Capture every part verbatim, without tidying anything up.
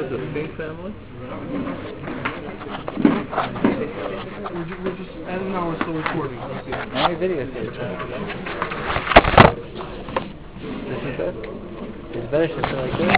the Fink family? We're just, as now we're still recording. My video is here. This is it? It's better something like this.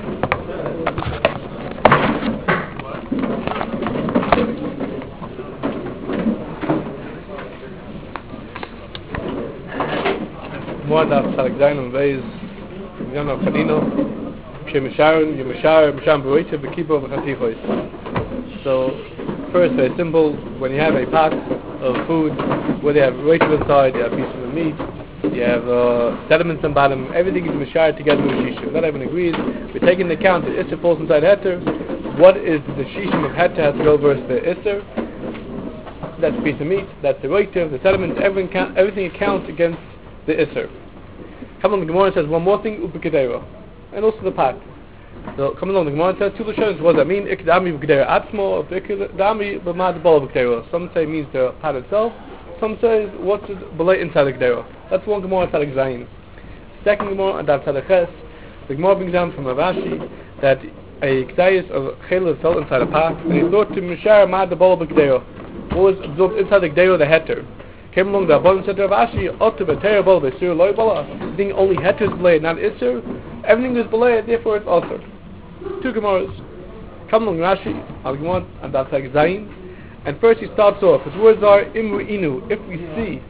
More that Alexander and Veis, Yana Panino, Shemisharon, Yemishar, Misham Buita, Bekibo, Bechatichois. So, first, very simple, when you have a pot of food, where you have Rachel inside, you have pieces of meat, you have uh, sediments on bottom, everything is Mishar together with Shishim. Not everyone agrees. We're taking into account that Isser falls inside Heter. What is the Shishim of Heter has to go versus the Isser? That's a piece of meat, that's the Rachel, the sediments, everything, count, everything accounts against the Isser. Come on, the Gemara says one more thing, Upikadera, and also the pot. So, come along, the Gemara says two Lashonos. What does that mean? Ikdami B'Kedera Atzmo, or Ikdami B'Mad Bol B'Kedera. Some say it means the pot itself. Some say what's belay inside the Kedera. That's one Gemara Tzaddik Zayin. Second Gemara Adav Tzaddik Ches. The Gemara brings down from Ravashi that a Kedayis of Chayla fell inside a pot, and he thought to Mishar Mad Bol B'Kedera. What was absorbed inside the Kedera, the Heter. Came along the Abban and said to Ravashi, Otu B'Tera Bol B'Sir Loi Bala. The thing only Heter is belay, not Isser. Everything is belay, therefore it's altered. Two Gemaras. Come along Rashi, Al-Gemara, and that's like Zayin. And first he starts off, his words are, Imru Inu, if we see,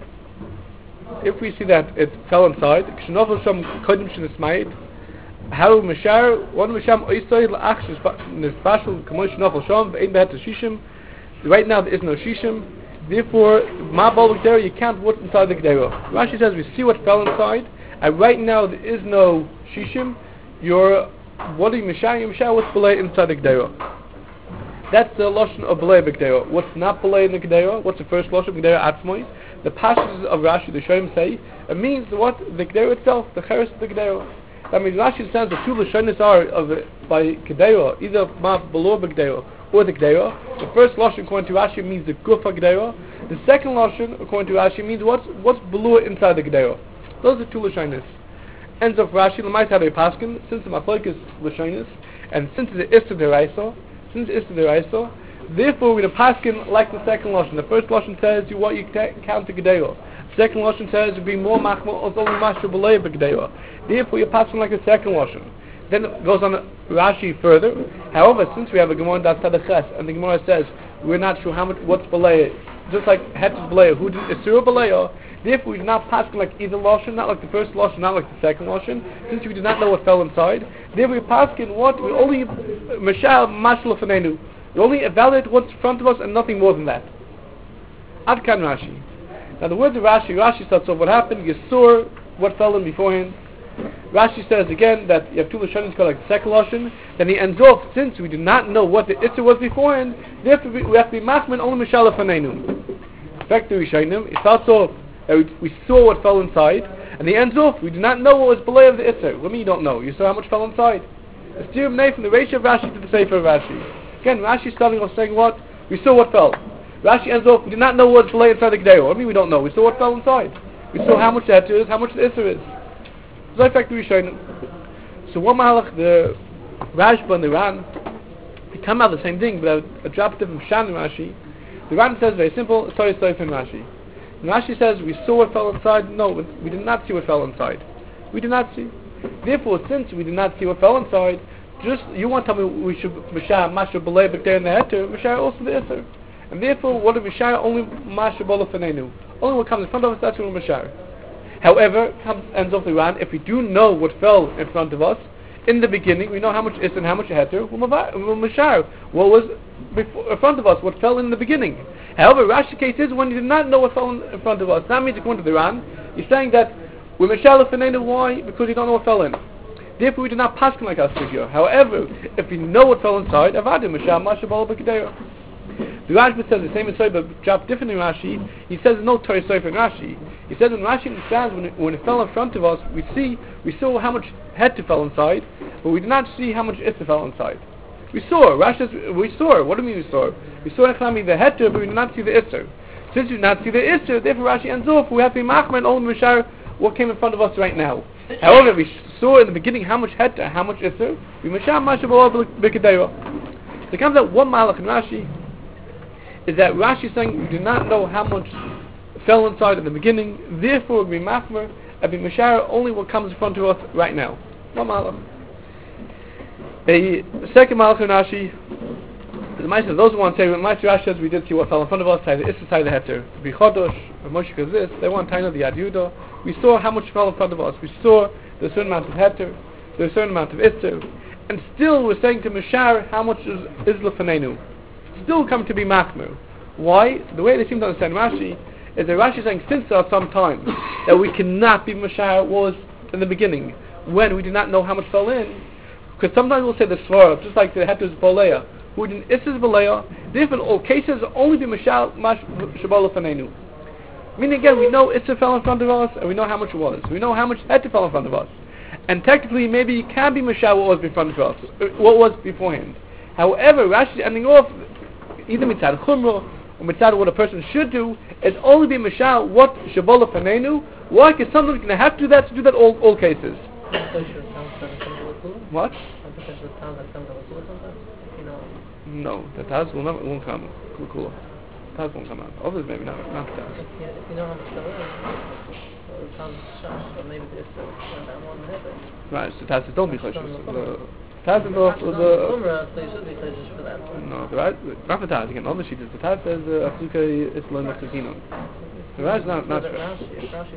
if we see that it fell inside, Kshenofel Sham Kodim Shenismayit, How Mishar, one Misham Oisoy L'ach Nespashal Kamoy Shenofel Sham, V'ein Behet Shishim. Right now there is no Shishim, therefore, Ma Bol B'Kedera, you can't what's inside the Kedera. Rashi says we see what fell inside, and right now there is no Shishim, you're what are you Mishar? You Mishar, what's belay inside the Kedera? That's the Lashon of belay B'Kedera. What's not belay in the Kedera? What's the first Lashon of Kedera Atzmoi? The passages of Rashi, the Shoyim say, it means what? The Kedera itself, the Cheres of the Kedera. That means Rashi says the two Lashonis are of it by Kedera, either Ma below B'Kedera or the Kedera. The first Lashon according to Rashi means the Gufa Kedera. The second Lashon according to Rashi means what's what's below inside the Kedera. Those are two Lashonis. Ends of Rashi, Lamais Hadei Paskin, since the Mafloik is Lashonis, and since the Isser Deraisa, since Isser Deraisa, therefore we're going to Paskin like the second Lashon. The first Lashon says you what you ta- count the Kedera. The second Lashon says you be more Machmal, also Mashra B'Lei B'Kedera. Therefore you're Paskin like the second Lashon. Then it goes on Rashi further. However, since we have a Gemara that's Tzaddik Ches, and the Gemara says we're not sure how much what's B'Lei, just like Hetz's B'Lei, who did Isur B'Lei, therefore we do not pass like either Lashon, not like the first Lashon, not like the second Lashon, since we do not know what fell inside. Therefore we pass in what? We only Mashal Mashal Fanenu. We only evaluate what's in front of us and nothing more than that. Ad Kan Rashi. Now the words of Rashi, Rashi starts off what happened, you saw what fell in beforehand. Rashi says again that you have two Lashonis called like the second Lashon. Then he ends off, since we do not know what the Isser was beforehand, therefore we have to be Machman only Mashal Fanenu. Back to Rishayim, it starts off that we, we saw what fell inside, and he ends off, we do not know what was below of the Isser. What do you mean you don't know? You saw how much fell inside. The steer from the ratio of Rashi to the Sefer of Rashi. Again, Rashi starting off saying what? We saw what fell. Rashi ends off, we did not know what was below inside the Kedera. What do you mean we don't know? We saw what fell inside. We saw how much the Heter is, how much the Isser is. So in fact, so one Mahalach, the Rashba and the Ran, they come out the same thing, but a, a drop different Shan in Rashi. The Ran says very simple, sorry, sorry from Rashi. And Rashi says, we saw what fell inside. No, we did not see what fell inside. We did not see. Therefore, since we did not see what fell inside, just, you want to tell me we should, Mashah, Masha, Belay, B'Kedera in the Heter, Mashah also the Isser. And therefore, what is Mashah? Only Masha, Bola, Fanenu. Only what comes in front of us, that's what Mashah. However, comes, ends off the Ran, if we do know what fell in front of us, in the beginning, we know how much Isser and how much Heter, Mashah. What was before, in front of us, what fell in the beginning. However, Rashi case is when you did not know what fell in, in front of us. That means according to the Ran, he's saying that we're Mashal Fanenu. Why? Because you don't know what fell in. Therefore, we do not pass like our figure. However, if we know what fell inside, Avadim Mashal Masha Bal B'Kedera. The Rashba says the same as Soy, but dropped different in Rashi. He says no Torah Soy in Rashi. He says when Rashi understands when it, when it fell in front of us, we see we saw how much Heter fell inside, but we did not see how much Isser fell inside. We saw. Rashi says we saw. What do you mean we saw? We saw Echlami the Heter, but we did not see the Isser. Since we did not see the Isser, therefore Rashi ends off. We have to be Machman only Mashar what came in front of us right now. However, we saw in the beginning how much heter, how much iser, we mashal mashu b'lo b'kedera. So it comes out one malach in Rashi is that Rashi is saying we do not know how much fell inside in the beginning, therefore we machmer and we mashar only what comes in front of us right now. One malach. A second malach in Rashi, the Meister, those who want to say, when Meister Rashi says we did see what fell in front of us, say the Issa side of the heter, be chodosh, or Moshe this, they want to know the Yad Yudah. We saw how much fell in front of us. We saw the certain amount of heter, the certain amount of Issa, and still we're saying to Mashar how much is is lefanenu. Still come to be machmer. Why? The way they seem to understand Rashi is that Rashi is saying since there are some times that we cannot be Mashar was in the beginning, when we did not know how much fell in, because sometimes we'll say the svara, just like the heter is boleya, who in Issa is boleya, therefore in all cases only be Mashar shabal lefanenu. Meaning again, we know Issa fell in front of us, and we know how much it was. We know how much heter fell in front of us. And technically, maybe it can be Mashal what was in front of us, what was beforehand. However, Rashi is ending off, either mitzad chumrah, or mitzad what a person should do, is only be Mashal what shabola fanenu, why? Because someone's going to have to do that, to do that all, all cases. What? No, the Taz will not won't come. Cool. Taz won't come out. Others maybe not, not the Taz. If you know how much there is, it sounds sharp, but maybe this is that one heter. Right, so Taz don't be choshes. The Taz is the... So you should be choshes for that. No, the right, not the Taz, again, all the sheet is, the Taz says, Asuka is lo neftakinon. The Rash is not, not If Rashi's on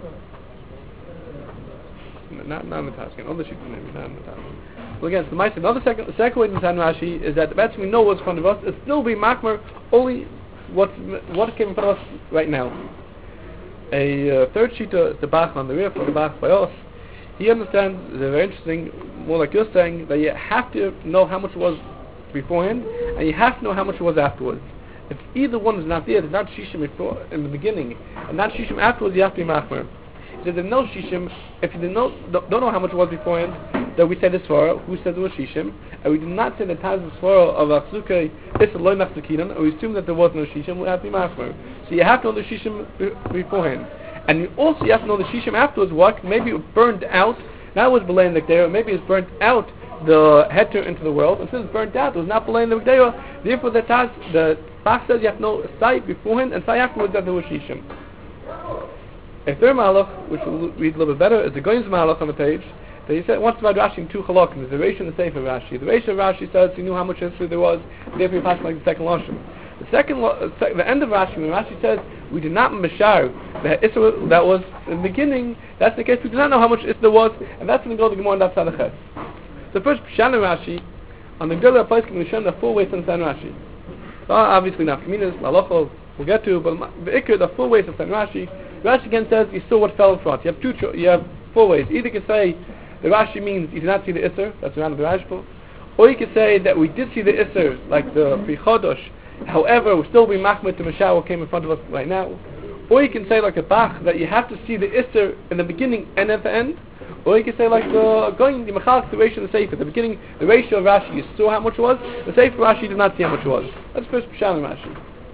the Not, not in the Taz, again, all the sheet is maybe, not in the Taz. Well again, so the Meister, another second, the second way to understand Rashi is that the best we know what's in front of us is still be machmer only what what came in front of us right now. A uh, third sheeter is the Bach on the rear for the Bach by us. He understands, it's very interesting, more like you're saying, that you have to know how much it was beforehand, and you have to know how much it was afterwards. If either one is not there, there's not shishim before, in the beginning, and not shishim afterwards, you have to be machmer. He said there's no shishim, if you didn't know, don't, don't know how much it was beforehand, that we said this svara, who said it was shishim, and we did not say the Taz svara of Aksukei, it's a loy machzakinan, and we assume that there was no shishim, we have to be machmer. So you have to know the shishim beforehand. And you also you have to know the shishim afterwards, what, maybe it burned out, that was belaying the Gdera, maybe it's burnt out the heter into the world, and since it's burnt out, it was not belaying the Gdera, therefore the Taz, the Bach says you have to know sai beforehand, and sai afterwards that there was shishim. A third malach, which we'll read a little bit better, is the Goyim's malach on the page. That he said once about Rashi in two halakim. There's the Reish and the Sefer Rashi. The Reish of Rashi says he knew how much history there was, therefore he passed like the second lashon. The second, uh, sec- the end of Rashi, when Rashi says we did not mashar the Isra that was in the beginning, that's the case. We do not know how much Isra there was, and that's going to go to the Gemara and that's Sadachet. The first Pshan Rashi on the Gemara place can be shown the full way to understand Rashi. So obviously not Kaminas, Malachos, we'll get to, but the Iker, the full way to understand Rashi. Rashi again says you saw what fell in front. You have two, cho- you have four ways. Either you can say the Rashi means you did not see the Isser, that's around the Rashba, or you can say that we did see the Isser, like the Pri Chodosh, however, we'll still be machmir to Mashal what came in front of us right now. Or you can say like a Bach, that you have to see the Isser in the beginning and at the end. Or you can say like the going the Machalik, the ratio of the Sefer. At the beginning, the ratio of Rashi, you saw how much it was. The Sefer Rashi did not see how much it was. That's first Pshan Rashi.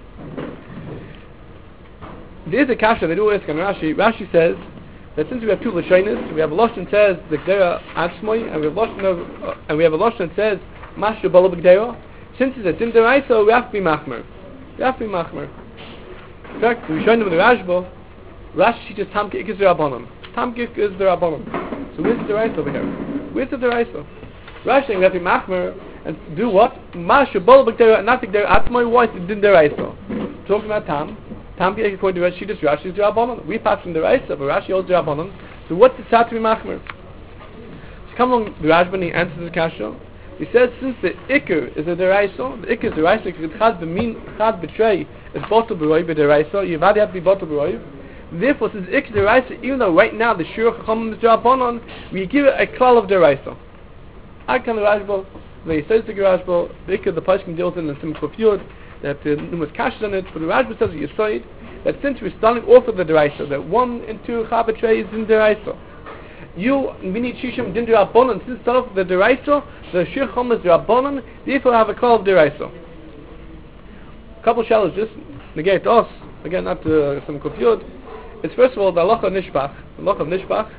There is a kasha they do ask on Rashi. Rashi says that since we have two lashonis, we have a lashon that says the Gdera Atzmoi, and we have a lashon of, uh, and we have a lashon that says Mashu Bala B'Gdera. Since it's a Din Deraisa, we have to be machmer. We have to be machmer. In fact, we show them the Rashba. Rashi teaches Tamke Ikis Rabbanon. Tamke is the Rabbanon. So where's the Deraisa over here? Where's the Deraisa? Rashi saying we have to be machmer and do what? Mashu Bala B'Gdera, and not the Gdera Atzmoi. Why is the Din Deraisa? Talking about Tam. Tam Ki according to Rashi, Rashi is the Rabbanon. We pass from the Deraisa, but Rashi holds the Rabbanon. So what's the tzad to be machmer? So come along the Rashba and he answers the kasha. He says since the Iker is a Deraisa, the Iker is a Deraisa because Chad b'min, Chad betray is bottle b'roiv b'Deraisa. You have to be bottle b'roiv. Therefore, since Iker is Deraisa, even though right now the Shur Chachamim is Rabbanon, we give it a klal of Deraisa. I can the Rashba, the says the Rashba, the Iker the Pashkim deals in the Simcha Fjord, that the numerous kashas on it, but the Rashba says you say that since we're starting off with the Deraisa, that one and two Chad betray is in Deraisa. You, mini Shishim, didn't do Rabbanon, since start off with the Deraisa, the Shir Chom is the Rabbanon, therefore have a call of Deraisa. A couple of shallows just negate us, again not uh, some confused. It's first of all the halacha of Nishbach. The halacha of Nishbach,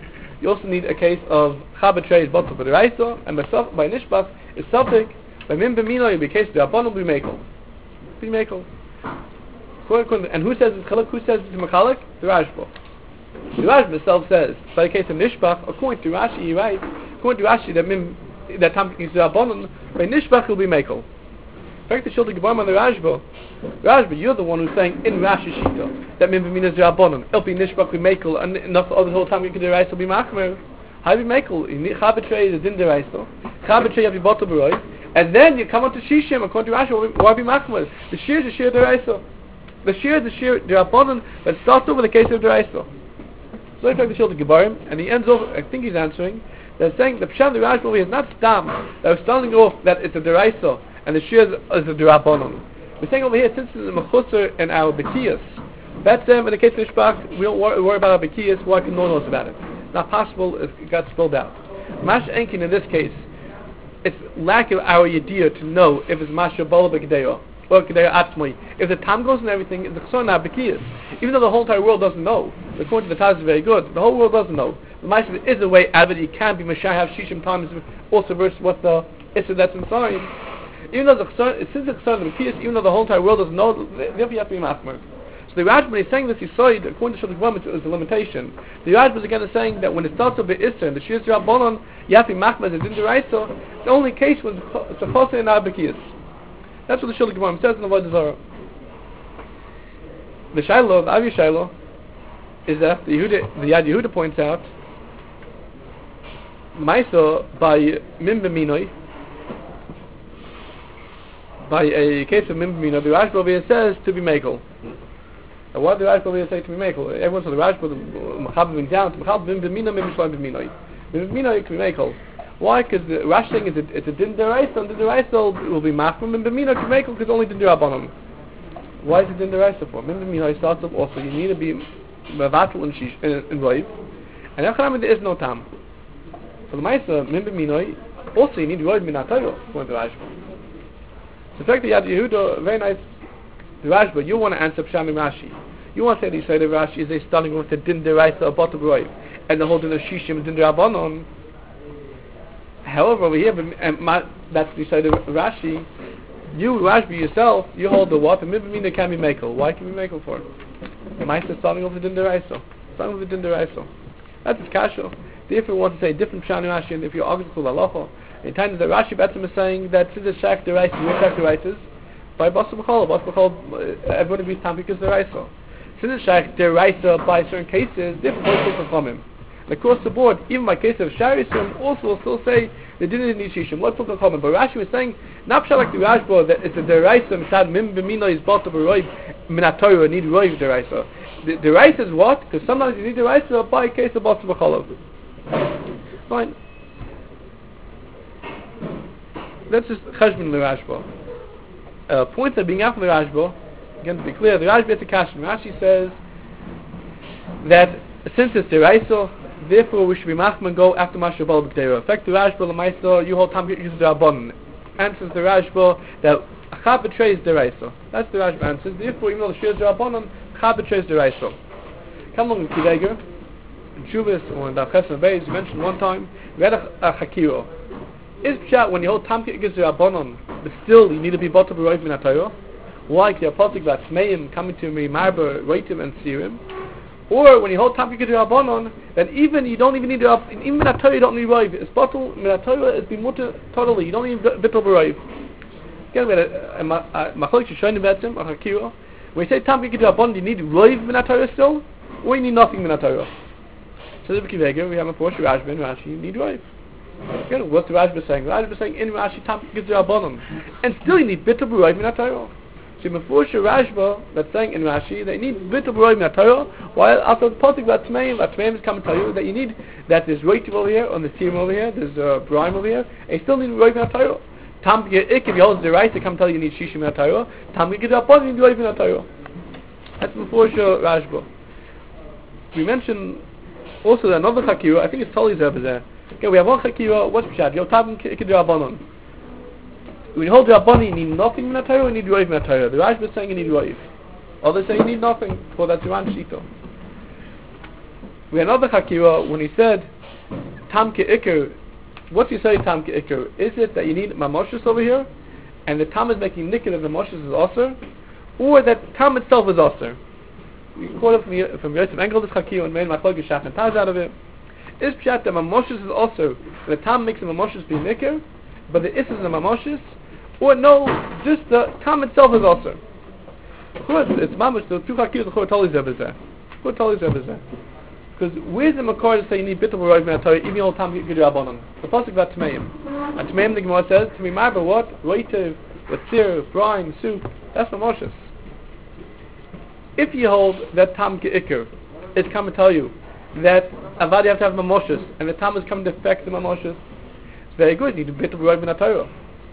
You also need a case of Chabetrei is bottle for the Raiso, and by, sof- by Nishbach is Sophic, by Mim Bemino, you'll be case of the Rabbanon, be Mekel. Be Mekel. And who says it's Chalak? Who says it's Mechalik? The Rashba. The Rashba itself says, by the case of Nishbach, according to Rashi, you're right, according to Rashi, that Mim, that Tam is the Rabbanon, by Nishbach will be Mekel. In fact, the Shulti Gebarim on the Rashba, Rashba, you're the one who's saying in Rashi Shita that Mim B'minas Rabbanon, El Pi Nishbach be Mekel, and enough of the whole time you can do Reis will be Machmer. How be Mekel? Chabetrei is in the Reis, Chabetrei have you bottle Beroi, and then you come on to Shishim according to Rashi, why be Machmer? The Shir is the Shir the Reis. The Shir is the Shir the Rabbanon, but starts over the case of the Reis. So I talk the Shulti Gebarim, and he ends off. I think he's answering. They're saying the Pshat the Rashba is not Stam. They're starting off that it's a Deraiso and the Shir is a Derabbanon. We're saying over here, since it's a Mechusar and our Bekiyas, that's them. In the case of Nishbach, we don't worry, worry about our Bekiyas. Why can no one knows about it? It's not possible. It got spilled out. Mash Enkin in this case, it's lack of our Yediyah to know if it's Masha Bola Bekedeyo or Kedeyo Atzmoi. If the time goes and everything, it's the Chson our Bekiyas. Even though the whole entire world doesn't know, according to the Taz is very good. The whole world doesn't know. The Masha is a way out of it. You can be Mashah have Shishim times also versus what the Issa that's inside. Even though the Chson, since the Chson of the Bekiyas, even though the whole entire world doesn't know, therefore you have to be Machmer. So the Rashba is saying this, he saw it, according to Shulchan Aruch, is a limitation. The Rashba is again is saying that when it starts with the Issa and the Shir Rabbanon, you have to be Machmer as in the Raiso, the only case was it's a Chosei and Bekiyas. That's what the Shulchan Aruch says in the Avodah Zarah. The Shiloh, the Avi Shiloh, is that the Yehuda, the Yad Yehuda points out, Maisa by Mim B'minoi, by a case of Mim B'minoi, the Rashba over here says to be Mekel. And what the Rashba over here say to be Mekel? Everyone says the Rashba, the Mechaber being down, to Mechaber Mim B'minoi, Mim B'shloim B'minoi. Mim B'minoi can be Mekel. Why? Because the Rash saying is it's a Din Deraisa, and Din Deraisa will be Machmer, Mim B'minoi can be Mekel because only Din Derabanan. Why is it Din Deraisa for? Mim B'minoi starts off also, you need to be Mevatel and Shish, and Roiv. And Echanami there is no Tam. For the Maisa, Mim B'minoi, also you need Roiv Minatoyo, according to Rashba. So the fact that Yad Yehuda, very nice, the Rashba, you want to answer Psham and Rashi. You want to say the Yisrael of Rashi is a starting with the Din Deraisa, a bottom Roiv, and the whole Din of Shishim, Din Derabanon. However, over here, and ma, that's the Yisrael of Rashi, you, Rashba yourself, you hold the what? And Mim B'minoi can be Mekel. Why can we Mekel for? The Maisa starting with the Din Deraisa. Starting with the Din Deraisa. That's his kasha. If you want to say different Psham and Rashi, and if you're arguing with Halacha, in times that Rashi Betzim is saying that since it's Shak Deraisa, you Shak Deraisa, by Basar B'chol, Basar B'chol, everyone agrees Tam because Deraisa. Since it's Shak Deraisa by certain cases, different Basar B'chol. Across the board, even by case of Sharisim, also will still say they didn't need Shishim. What's Basar B'chol? But Rashi was saying, not like the Rashba, that it's a Deraisa, Mishad Mim B'minoi is Bata B'roiv, Minatorah, need Roiv Deraisa. The Deraisa is what? Because sometimes you need Deraisa by case of Basar B'chol. Fine. That's just Cheshbon the Rashba. Uh, points are being out from the Rashba. Again, to be clear, the Rashba is a Kashan. Rashi says that since it's Deraisa, therefore we should be Machman and go after Masha Bal B'Kdeira. In fact, the Rashba, the Maisa, you hold time to use the Rabbanon. Answers the Rashba that Chabetrei is Deraisa. That's the Rashba answers. Therefore, even though the Shir is Rabbanon, Chabetrei is Deraisa. Come along in Kideger. In Shuvas, or in Daf Chesed Beis, you mentioned one time, we had a, a Chakiro. Is Pshat when you hold Tamki against the Rabbanon, but still you need to be Bata B'roiv Minatoyo? Why? Because you're apostle about Smeim coming to me, Marber, Reitim, and Sirim. Or when you hold Tamki against the Rabbanon, then even you don't even need to, even Minatoyo you don't need Roiv. It's Bottle, Minatoyo is Bimuta totally, you don't need Bita B'roiv. Again, we had a Macholik Shoshonim Betzim, a Chakiro. When you say Tamki against the Rabbanon, do you need Roiv Minatoyo still? Or you need nothing Minatoyo? So the Kivega, we have a Porsche Rashba and Rashi, you need Roiv. Again, what's the Rashba saying? The Rashba saying in Rashi Tam gives the Rabbanon, and still you need bitter b'roiv min HaTorah. So Mefusha Rashba that's saying in Rashi they need bitter b'roiv min HaTorah, while after the pasuk about Tmeim, about Tmeim is coming to tell you that you need that there's Reitiv over here, on the Sirim over here, there's uh, B'roim over here, and you still need b'roiv min HaTorah. Tam if you hold the right to come tell you you need Shishim min HaTorah, Tam gives the Rabbanon you need b'roiv min HaTorah. That's Mefusha Rashba. We mentioned also that another Chakira, I think it's Tali's over there. Okay, we have one Chakira, what's Pshat? You'll tap him Kid Rabbanon. When you hold the Rabbanon, you need nothing in Torah, you need Roiv in Torah. The Rashba is saying you need Roiv. Others say you need nothing, for that's Iran Shito. We have another Chakira, when he said tam ke'ikr, what's you say tam ke'ikr? Is it that you need mamoshes over here, and the tam is making nikkur and the mamoshes is also, or that tam itself is also? We quote it from the, from Yosef Engel, this Chakiyu, and made Machlok Shach and Taz out of it. Is pshat that mamoshes is also, the tam makes the mamoshes be nikkur, but the is is the mamoshes, or no, just the tam itself is also. Of course, it's mamash, the two Chakiyu, the Chor Toli Zeb is there. Chor Toli Zeb is there. Because where's the makor to say you need bittul roiv min HaTorah, even old tam gid rabbanon? The pasuk about tmeim. And tmeim the Gemara says, to me marba what? Roitev, latzir, brine, soup, that's mamoshes. If you hold that tam ke'ikr, it's come to tell you that avad you have to have mamoshes, and the tam is coming to affect the mamoshes, it's very good, you need to bittul roiv min HaTorah.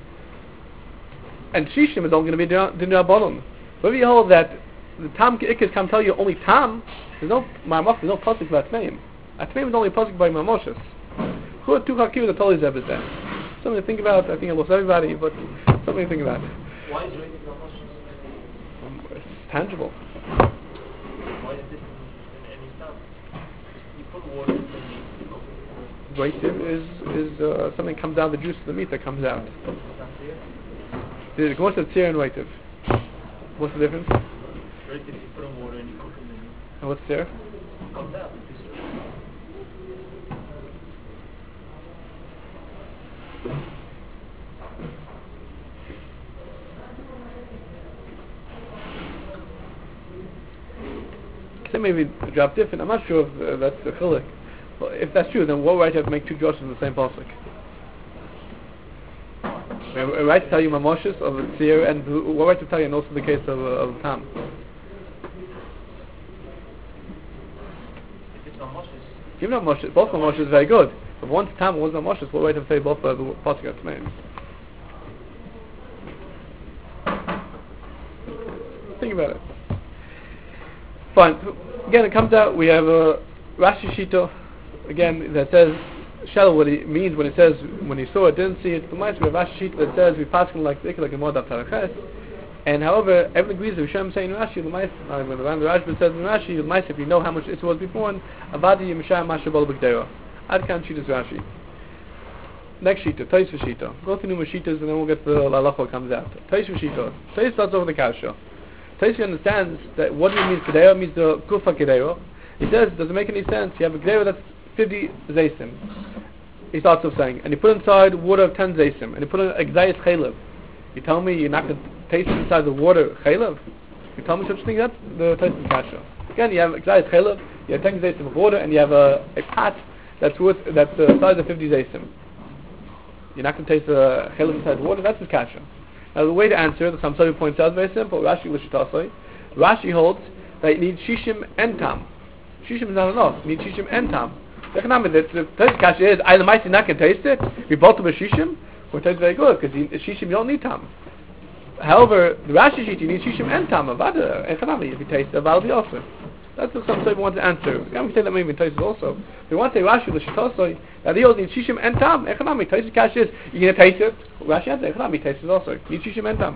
And shishim is only going to be din rabbanon. But if you hold that the tam ke'ikr come to tell you only tam, there's no marmach, there's no pasuk about tmeim. A tmeim is only a pasuk by mamoshes. Who are two chakiv that totally zeb is there? Something to think about. I think I lost everybody, but something to think about. Why is rating mamoshes? Um, it's tangible. Why is this in any stuff? You put water in the Rativ is is uh, something comes out, the juice of the meat that comes out. The what's the tzir and rativ? What's the difference? Rativ, you put in water and you cook it. And what's there? Comes out. Can maybe drop different. I'm not sure if uh, that's the chiluk. Well, if that's true, then what right do you have to make two drushes in the same pasuk? Uh, right to tell you mamoshes of the tzir, and what right to tell you, and also the case of uh, of tam. Even though Moshe, both Moshe is very good, but one's tam, one's not Moshe, what way to say both uh, the pasuk at Tmeim? Think about it. Fine. Again, it comes out. We have a Rashi Shito again that says Shel what he means when it says when he saw it, didn't see it. The mice we have Rashi Shito that says we pass him like like a modab taraches. And however, everyone agrees with Hashem saying in Rashi, the mice, uh, when the Rashba says in Rashi, the mice, if you know how much it was before, Avadi Yemishah Masha Bal B'Gdera. Ad Kan Shitas Rashi. Next Shita, Taisva Shita. Go through numerous Shitas and then we'll get the Lalacha comes out. Taisva Shita. Taisva starts over the Kasha. Taisva understands that what it means Gdera means the Kufa Gdera. He says, does it make any sense? You have a Gdera that's fifty Zaysim. He starts off saying, and you put inside water of ten Zaysim, and you put in Exayis Chaylev. You tell me you're not going to taste inside the water chaylev? You tell me such a thing? That's the taste of kasha. Again, you have exayis chaylev, you have ten zaysim of water, and you have a, a pot that's worth that's the size of fifty zaysim. You're not going to taste the chaylev inside the water. That's the kasha. Now, the way to answer, the Samsari points out, is very simple. Rashi l'shitasei. Rashi holds that you need shishim and tam. Shishim is not enough. You need shishim and tam. The the taste kasha is I the mice not going to taste it. We bought them a shishim. Which is very good, because shishim you don't need tam. However, the Rashi sheet you need shishim and tam. Avada, echanami, if you taste it, that'll be also. That's what some people want to answer. We can say that maybe in Taisus also. They want to say Rashi l'shitasei that he also needs shishim and tam. Echanami, Taisus kash is you're gonna taste it. Rashi answers echanami, taste it also. You need shishim and tam.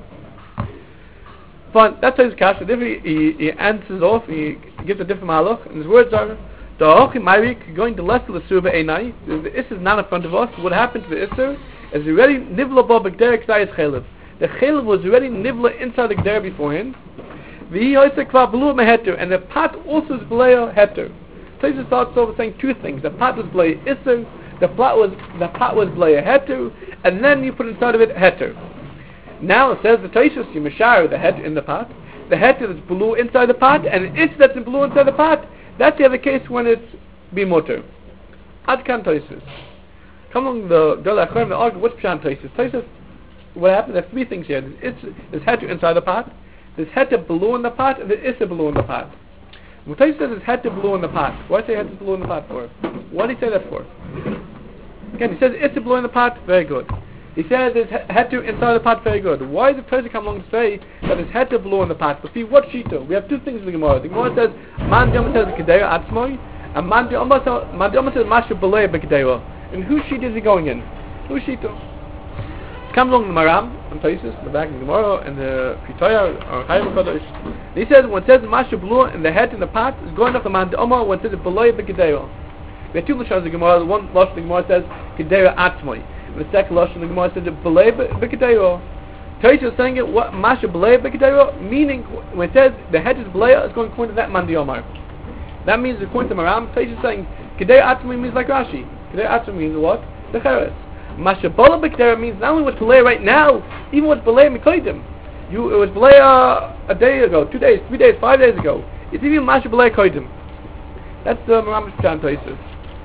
Fine, that's Taisus kash. He, he, he answers off. He gives a different malach, and his words are. The Hochi Mairik going to less of the Surah Einai. The Isser is not in front of us. What happened to the Isser is already Nivla Bo B'Gdera Ksayis Chaylev. The Chaylev was already Nivla inside the Gdera beforehand. V'hi Hoyse Kva B'lu Meheter, and the pot also is B'leya Heter. Taisus starts over saying two things. The pot was B'leya Isser, the pot was the pot was B'leya Heter, and then you put inside of it Heter. Now it says the Taisus you mashar the Heter in the pot, the Heter is B'lu inside the pot, and the Isser that's in B'lu inside the pot. That's the other case when it's bimuter. Ad kan Taisus. Come along the Gdolei Acharonim, they argue what's Pshan Taisus. Taisus, what happened? There's three things here. There's, there's heter inside the pot, there's heter below in the pot, and there's issa below in the pot. When Taisus says it's heter below in the pot, why does he say heter below in the pot for? What did he say that for? Again, he says issa below in the pot, very good. He says there's heter inside the pot, very good. Why does Taisus come along to say that there's heter below in the pot? But see, what shita? We have two things in the Gemara. The Gemara says, Man Diyama says Kedera Atzmoi, and Man Diyama says Masha B'leya B'Kedera. And whose sheet is he going in? Whose shita? Comes along the Maram, on Taisus, in the back of the Gemara, and the Pitaya, or Chayim Kodesh. He says, when it says Masha B'leya, and the head in the pot, is going off the Man Diyama, when it says B'leya B'Kedera. We have two Lashonas in the Gemara. One Lashon the Gemara says, Kedera Atzmoi. And the second Lashon the Gemara says, Belei B'Kedera. Tosha is saying it, what Masha Belei B'Kedera, meaning when it says the head is Belei, it's going according to that Mandi Omar. That means according to Maram, Tosha is saying, Kedera Atzmoi means like Rashi. Kedera Atzmoi means what? The Cheres. Masha Bola B'Kedera means not only what's Belei right now, even what's Belei Mekoidim. You, it was Belei uh, a day ago, two days, three days, five days ago. It's even Masha Belei Koidim. That's the Maram Shechan Tosha.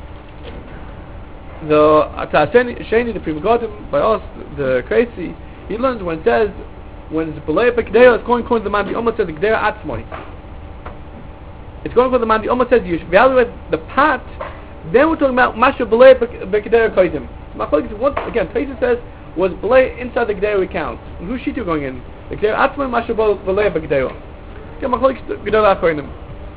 The Atar Sheni, the Pri Megadim, by us, the crazy, he learns when it says, when it's Belei B'Kedera, it's going according to the Mandi Omar says, Kedera Atzmoi. It's going according to the Mandi Omar says, you evaluate the part, then we're talking about Masha Belei B'Kedera Koidim. Once again, Tosha says, was Belei inside the Kedera account. And who's Shitu going in? The Kedera Atzmoi, Masha Belei B'Kedera. Okay, Machlokes Gedolah Koidim.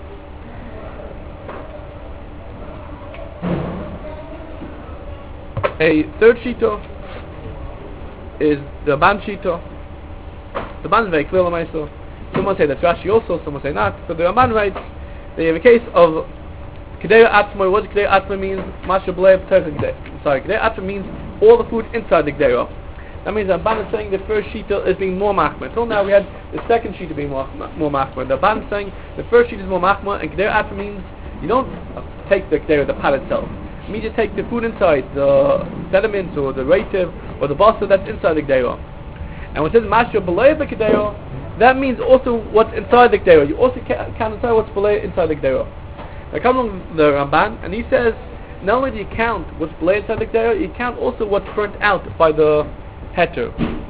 A third shita is the Ban shita. The Ban is very clear on myself. Someone say that's Rashi also, someone say not. But the Ramban writes, they have a case of Kedera Atzmoi. What does Kedera Atzmoi means? Masha Belei B'Kedera. Sorry, Kedera Atzmoi means all the food inside the Kedera. That means the Ramban is saying the first shita is being more machmer. Until now we had the second shita being more, more machmer. The Ramban is saying the first shita is more machmer, and Kedera Atzmoi means you don't take the Kedera, the pot itself. It means you take the food inside, the sediments or the rativ or the basa that's inside the Kedera. And when it says Masha Belei B'Kedera, that means also what's inside the Kedera. You also can't decide what's Belei inside the Kedera. Now come along the Ramban, and he says, not only do you count what's Belei inside the Kedera, you count also what's burnt out by the heter.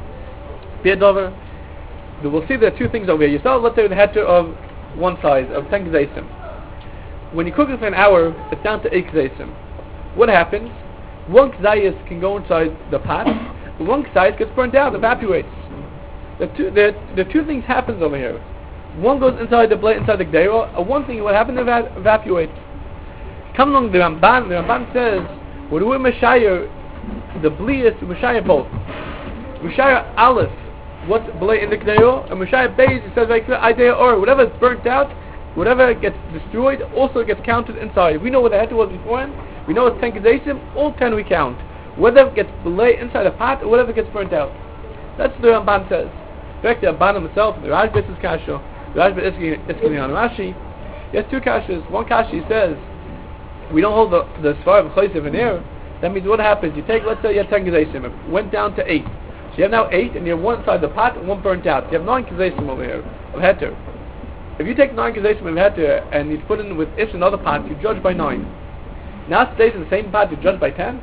Be'adover, we'll see there are two things over here. You start, let's say, with a heter of one size, of ten kzeisim. When you cook it for an hour, it's down to eight kzeisim. What happens? One kzayis can go inside the pot, but one kzayis gets burnt out, evaporates. The two, the, the two things happens over here. One goes inside the blade, inside the gdeira, and one thing, what happens, eva- evaporates. Come along the Ramban, the Ramban says, when we're Meshayah, the blias, Meshayah both. Meshayah Aleph, what's blade in the gdeira, and Meshayah Beis, it says like idea or whatever is burnt out, whatever gets destroyed, also gets counted inside. We know what the heter was beforehand. We know it's ten kedesim, all ten we count. Whether it gets belay inside a pot or whatever gets burnt out. That's what the Ramban says. In fact, the Ramban himself, the Rashba is kasha, the Rashba is Iskini on Rashi. He has two kashas. One kasha, he says, we don't hold the, the Svar of Chaysev in air. That means what happens? You take, let's say you have ten kedesim, it went down to eight. So you have now eight, and you have one inside the pot and one burnt out. So you have nine kedesim over here, of heter. If you take nine kedesim of heter, and you put in with ish another pot, you judge by nine. Now it stays in the same pot, you judge by ten?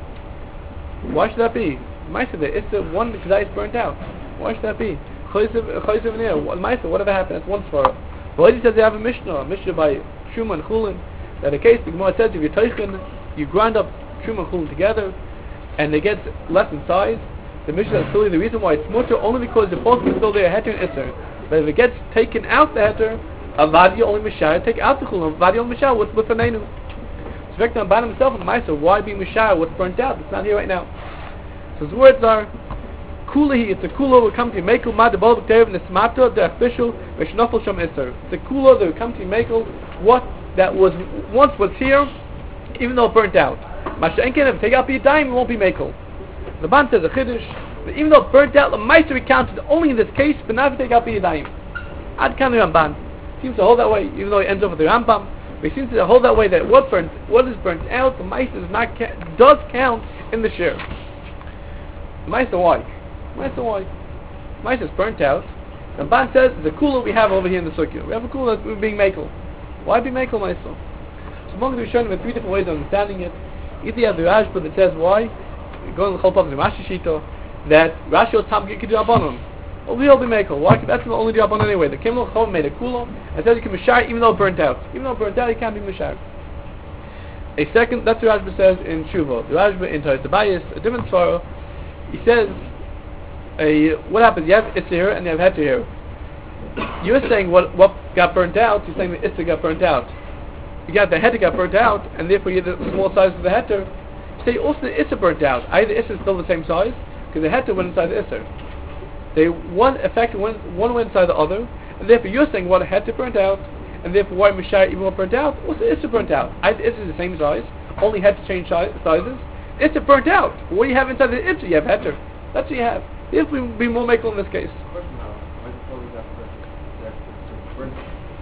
Why should that be? Maisa, it's the one kedai is burnt out. Why should that be? Chaysev in here, Maisa, whatever happened, that's one svara. But he says they have a Mishnah, a Mishnah by Shuma and Chulin, that in case the Gemara says if you teichen, you grind up Shuma and Chulin together, and they get less in size, the Mishnah is clearly the reason why it's mutter only because the both is still there, heter and isser. But if it gets taken out the heter, avadi only mishayah, take out the Chulin, avadi only mishayah, what's with the nenu? Vekna Ban himself and Maisa, why be Mishayah? What's burnt out? It's not here right now. So his words are, Kulahi, it's a kula will come to Mekel, Mad the Balbuk Terev, and the Smato, the official, Veshnofel Sham Isser. It's a kula that will come to Mekel, what that was once was here, even though it burnt out. Mashenken, if take out be a dime, it won't be Mekel. The Ban says a Chiddush, but even though it burnt out, the Maisa we counted only in this case, but not if take out be a dime. Ad Kan Ramban seems to hold that way, even though it ends up with the Rambam. We seem to hold that way that what burnt, what is burnt out, the mice does not ca- does count in the share. Mice are why? Mice are why? Mice is burnt out. The Ban says the cooler we have over here in the sukkah. We have a cooler that's being makel. Why be makel, mice? So among the Rishonim, there are three different ways of understanding it. Either you have the Rashba that says why, going to the Cholpov the Rashi Shito, that Rashi will tam get Abanon. Well, we'll be makel. Why? That's the only job on anyway. The Kimel Chol made a cooler and says you can mishar even though it burnt out. Even though it burnt out, you can't be mishar. A second, that's what Rashba says in Shuvah. The Rashba in Toyota Bias, a different svara, he says, a, what happens? You have Isser here and you have Heter here. You're saying what what got burnt out, you're saying the Isser got burnt out. You got the Heter got burnt out, and therefore you have the small size of the Heter. So you also the Isser burnt out. Either Isser is still the same size, because the Heter went inside the Isser. They one effect one one went inside the other, and therefore you're saying what had to burnt out, and therefore why Mishai even more burnt out, also Isser burnt out. Either Isser is the same size, only had to change si- sizes. It's burnt out. What do you have inside the Itza? You have heter. That's what you have. If we be more makel in this case. Question now, why is it always that pressure? That it's burnt.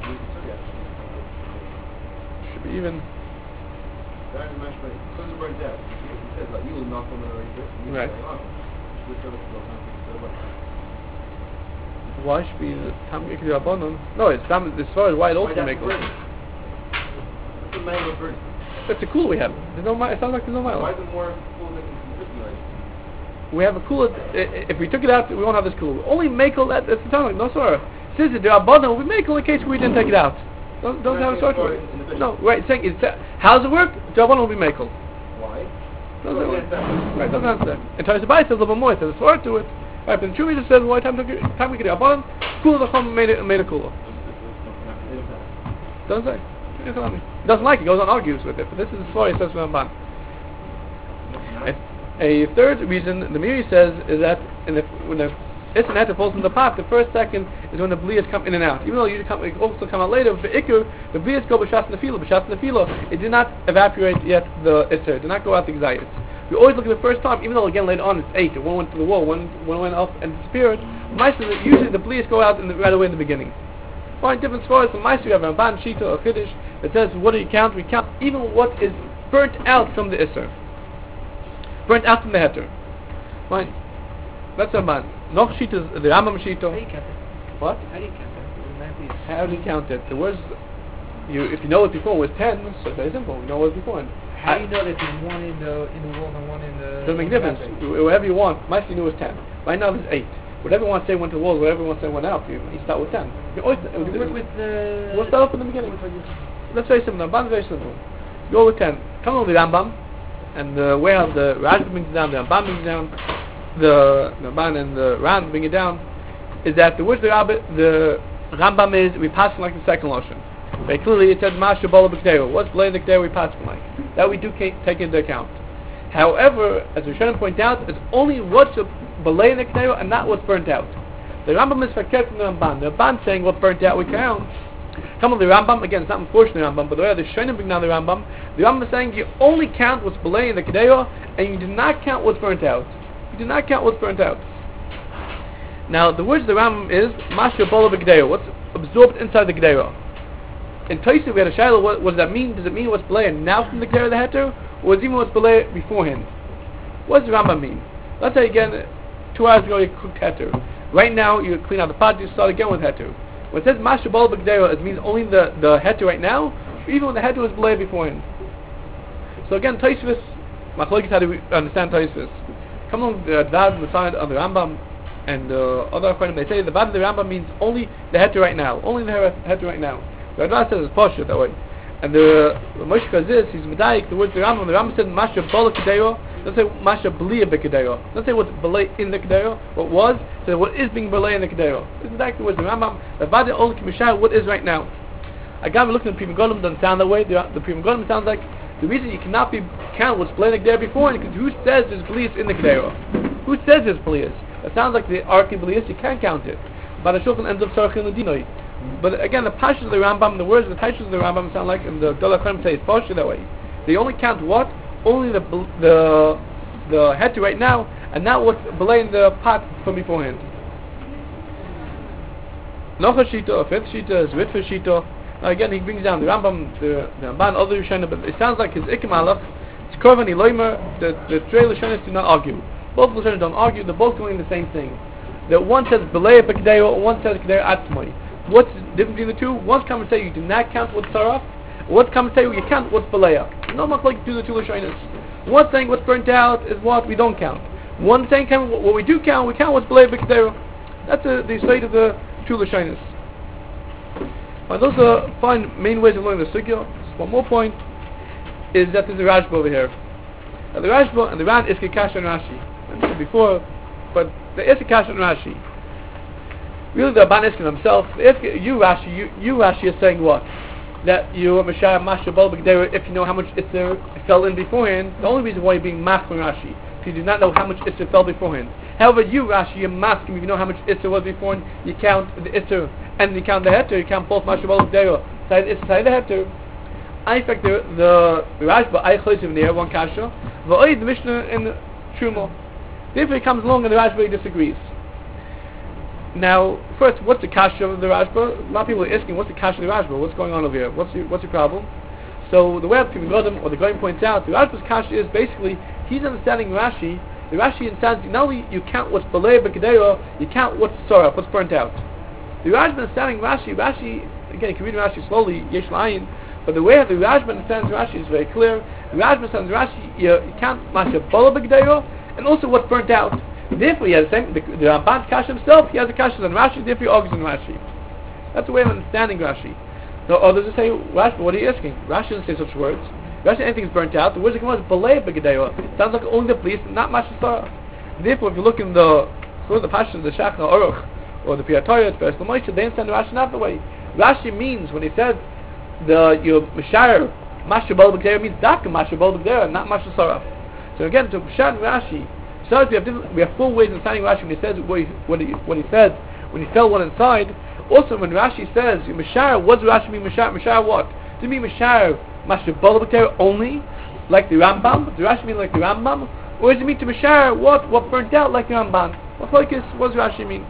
Should be even. That's a match, but because it's burnt out, he says like you will knock on the right. Right. Which other people can't Why should be Tam Ikri Rabbanon? No, it's Tam, as far as why it also makes it. It's a mango burnt. It's a cool we have. There's no mi- it sounds like there's no Why mile. is it more cool than fifty like? We have a cool, if we took it out, we won't have this cool. Only Makel, that, that's the time, like, no sorry. Since the Rabbanon, we Makel in case we didn't take it out. Don't, don't have a sort of it. No, right, saying, it's, uh, how does it work? The Rabbanon will be Makel. Why? Doesn't it? Right, doesn't answer that. And Taisa Bai says a little bit more, it says a sword to it. Right, but the Trumi just says, why time took it, time we get the Rabbanon, cool the Chum made it, made it cooler. Doesn't say. It doesn't like it, goes on argues with it, but this is the story it says from Ramban. A third reason the Miri says is that in the, when the Isser Heter falls in the pot, the first second is when the Blias come in and out. Even though you come, it also come out later, but Ikur, the Blias go b'shas nefilo, b'shas nefilo, it did not evaporate yet the Isser, it did not go out the Gzayis. We always look at the first time, even though again later on it's eight, one went to the wall, one, one went up and disappeared. Meister, usually the Blias go out in the, right away in the beginning. Find different stories from Meister, you have Ramban, Shita, or Chiddush, that says what do you count? We count even what is burnt out from the Isser. Burnt out from the heter. Fine. That's a man. Noch Shita, the Rambam Shita. How do you count it? What? How do you count it? How do you count it? There was, you, if you know it before, it was ten, so it's very simple. You know what it was before. How do you know that there's one in the in the world and one in the... Doesn't make a difference. Whatever you want. Mostly knew it was ten. Right now there's eight. Whatever you want to say went to the wall, whatever you want to say went out, you, you start with ten. You always, You work with the... We'll start off in the beginning. That's very simple. Ramban is very simple. Go with ten. Come on with the Rambam, and the way how the Rashba brings it down, the Ramban brings it down, the Ramban and the Ran bring it down, is that the words the, Rabbi, the Rambam is, we pass like the second lotion. Very clearly it says, Masha Bola B'Kdeo. What's B'lei the Kdeo we pass like? That we do take into account. However, as we should point out, it's only what's B'lei the Kdeo and not what's burnt out. The Rambam is fakir from the Ramban. The Ramban saying what burnt out we count. Come on, the Rambam, again, it's not unfortunate the Rambam, but the way the Shonim bring down the Rambam, the Rambam is saying you only count what's B'lei in the Kedeo, and you do not count what's burnt out. You do not count what's burnt out. Now, the words of the Rambam is, Masha Bola B'Kedeo, what's absorbed inside the Kedeo. In Taisa, we had a Shiloh, what, what does that mean? Does it mean what's B'lei now from the Kedeo of the Heter, or is it even what's B'lei beforehand? What does the Rambam mean? Let's say again, two hours ago you cooked Heter. Right now, you clean out the pot, you start again with Heter. When it says Masha Bol B'Gdeo, it means only the, the heter right now, or even when the heter was below beforehand. So again, Taisvis, Machlokes, how do we understand Taisvis? Come on, the Dad and the side of the Rambam and uh, other Achronim, they say the Dad of the Rambam means only the heter right now, only the heter right now. The Dad says it's Pasha that way. And the Moshe Kazis, he's Medaik, the words of the Rambam, the Rambam said Masha Bol B'Gdeo, let's say Masha B'liya B'Kedeo. Let's say what's B'lei in the Kedeo, what was, so what is being B'lei in the Kedeo. This is exactly what the Rambam, the Vada Ol Kimishah, what is right now. I got me looking at the Prima Golem, doesn't sound that way. The, the Prima Golem sounds like the reason you cannot be count what's B'lei in the Kedeo before, because who says there's B'liyas in the Kedeo? Who says there's B'liyas? It sounds like the Arki B'liyas, you can't count it. But the Shulchan ends up Sarchin Ladinoi. But again, the Pashas of the Rambam, the words of the Taishas of the Rambam sound like, and the Gdolei Achronim say it's Pasha that way. They only count what? Only the the the heter right now, and not what's belaying the pot from beforehand. Noch a shita, a fifth shita, a zvitfer shita. Now again, he brings down the Rambam, the, the Ramban, other Rishonim, but it sounds like his Ikim Alach, it's Korvan Eloimer, the, the three Rishonim do not argue. Both Rishonim don't argue, they're both doing the same thing. That one says Belay B'Kedeo, and one says Kedeo Atzmai. What's the difference between the two? One's coming to say you do not count what's Saraf, what's coming to say you count what's Belaya. No much like do the two Rishonim. One saying what's burnt out is what we don't count. One saying what we do count, we count what's Belay B'Kedeo. That's a, the state of the two Rishonim. Well, those are fine main ways of learning the Sugya. One more point is that there's a Rashba over here. Now the Rashba and the Ran is Kikash and Rashi. I said before, but there is a Kash and Rashi. Really, the Rabban Iskin himself, if you Rashi, you, you Rashi is saying what? That you Mashar Masha Bol B'Kedeo, if you know how much Itzer fell in beforehand, the only reason why you're being masked from Rashi, if you do not know how much Itzer fell beforehand. However, you Rashi, you're masking, if you know how much Itzer was beforehand, you count the Itzer, and you count the Heter, you count both Masha Bol B'Kedeo, side Itzer, side the Heter. I fact the the Rashba I choice in there one kasha, v'oid the Mishnah in Truma. Therefore he comes along and the Rashba disagrees. Now, first, what's the kasha of the Rashba? A lot of people are asking, what's the kasha of the Rashba? What's going on over here? What's your, what's your problem? So the way of Kivim Godim, or the Goyim points out, the Rashba's kasha is basically, he's understanding Rashi. The Rashi understands, not only you count what's belay b'kedera, you count what's sorrow, what's burnt out. The Rashba understanding Rashi, Rashi, again, you can read Rashi slowly, yesh la'ayin, but the way of the Rashba understands Rashi is very clear. The Rashba understands Rashi, you, you count masha bola b'kedera, and also what's burnt out. Therefore, he has the same, the, the Ramban kasha himself, he has a kasha on Rashi, therefore he argues on Rashi. That's the way of understanding Rashi. So others will say, Rashi, what are you asking? Rashi doesn't say such words. Rashi, anything is burnt out. The words that come out is belay b'gedeya. Sounds like only the police, not masha sarah. Therefore, if you look in the, so the Pashas, the Shach Aruch, or the Piyatoyah, the Peres L'Moshe, they understand Rashi not the way. Rashi means, when he says, the, your Mishar, masha bol b'gedeya, means daka masha bol b'gedeya, not masha sarah. So again, to Pshat Rashi, so we have different, we have four ways of understanding Rashi when he says what he, what he, what he said when he fell one inside. Also, when Rashi says Mishar, what does Rashi mean? Mishar, Mishar what? Does it mean Mishar Mashar Bala B'Tera only, like the Rambam? Does Rashi mean like the Rambam, or does it mean to Mishar what what burnt out like the Rambam? What focus? What does Rashi mean?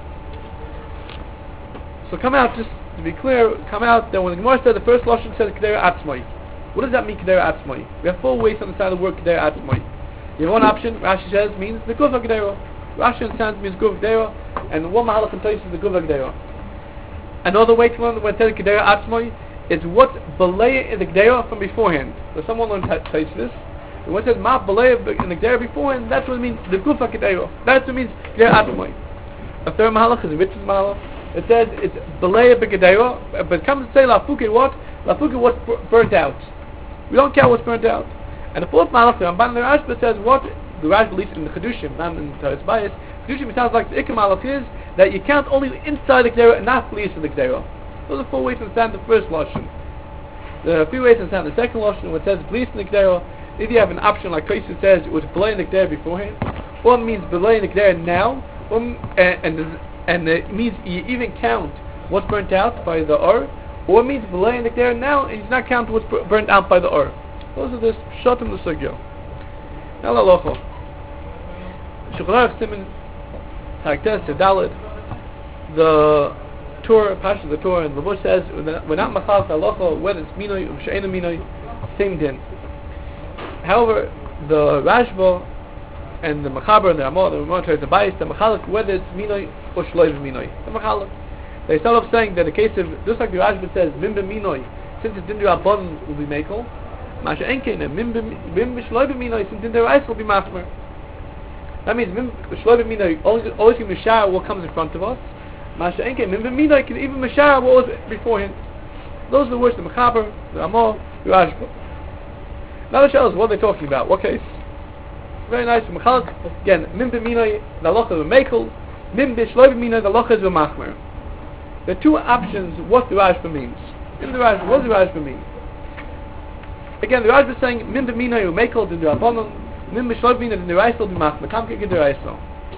So come out, just to be clear, come out that when the Gemara said the first lashon says Kedera Atzmai. What does that mean, Kedera Atzmai? We have four ways to understand the word Kedera Atzmai. You have one option, Rashi says, means the Guva Gedera. Rashi understands means Guva Gedera, and one Mahalach and Tais is the Guva Gedera. Another way to learn when it says Gedera Atzmai is what Belay in the Gedera from beforehand. So someone learned Tais this. And when it says Ma Belay in the Gedera beforehand, that's what it means, the Guva Gedera. That's what it means, Gedera Atzmai. A third Mahalach is a Ritz's Mahalach. It says it's Belay Gedera, but it comes to say Lafuke what? Lafuke what's burnt out. We don't care what's burnt out. And the fourth Malach, the Ramban and the Rashba says what the Rashba believes in the Chedushim, not in the Teres Bayis. Chedushim, it sounds like the Ikar Malach is that you count only inside the Gedera and not police of the Gedera. Those are four ways to understand the first Lashon. There are three ways to understand the second Lashon, when it says police in the Gedera. If you have an option like Tosis says, it was belay in the Gedera beforehand, or it means belay in the Gedera now, or, and, and, and it means you even count what's burnt out by the Or, or it means belay in the Gedera now, and you do not count what's burnt out by the Or. Those are the Shotim the Sugyo. Now Lalocho. Shulchan Aruch Siman Taktes Sedalid. The Torah, Pasha the Torah, and the Bush says we're not machal Lalocho whether it's minoi or she'ena minoi, same din. However, the Rashba and the Machaber and the Ramah, the Ramah tries to bias the Machalik whether it's minoi or shloiv minoi. The Machalik. They start off saying that the case of just like the Rashba says mimba minoi, since it's dindu abon will be makel. Masha Enkene, Mim Bishloibe Minoi, since in their eyes will be Machmer. That means Mim Bishloibe Minoi, always can Mishar what comes in front of us. Masha Enkene, Mim Minoi can even Mishar what was beforehand. Those are the words of the Mechaber, the Ramah, the Rashba. Now the shell is what they're talking about. What case? Very nice. Mechalak, again, Mim Minoi, the Locha of Mekel, Mim Bishloibe Minoi, the Locha is Machmer. There are two options what the Rashba means. In the Rashba, what does the Rashba mean? Again, the Rashba is saying, Mim b'minoi u'mekel din d'Rabbanon, Mim b'shloiv minoi din d'Oraisel din machmer, kam k'gid d'Oraisel.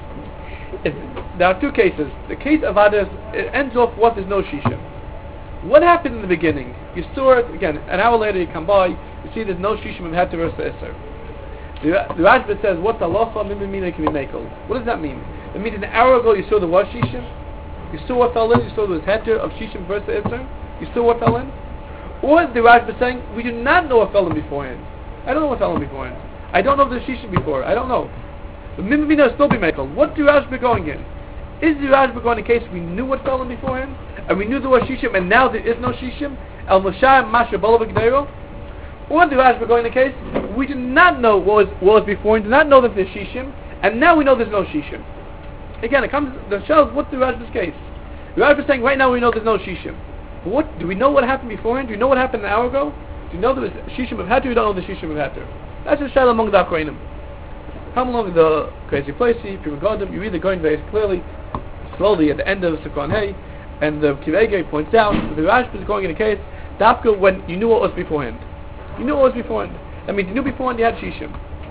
There are two cases. The case of others, it ends off what there's no shishim. What happened in the beginning? You saw it, again, an hour later you come by, you see there's no shishim of heter versus eser. The, the Rashba says, what's halacha, Mim b'minoi can be mekel. What does that mean? It means an hour ago you saw there was shishim, you saw what fell in, you saw there was heter of shishim versus eser, you saw what fell in. Or the Rashba is saying, we do not know what fell in beforehand. I don't know what fell in beforehand. I don't know if there's Shishim before. I don't know. But Mimavina will still be Mekel. What's the Rashba going in? Is the Rashba going in case we knew what fell in beforehand? And we knew there was Shishim and now there is no Shishim? El Moshe Masha Bolavik Deiro? Or the Rashba going in case we do not know what was, what was beforehand, do not know that there's Shishim, and now we know there's no Shishim. Again, it comes, the shows, what's the Rashba's case? The Rashba is saying, right now we know there's no Shishim. What do we know what happened beforehand? Do we know what happened an hour ago? Do you know there was Shishim of Heter? We don't know the Shishim of Heter. That's a shayla among the Akrainim. Come along the crazy place, you you read the going very clearly, slowly at the end of Sikron Hay, and the Kivege points out that the Rashba is going in a case, Dafka when you knew what was beforehand. You knew what was beforehand. That means you knew beforehand you had Shishim.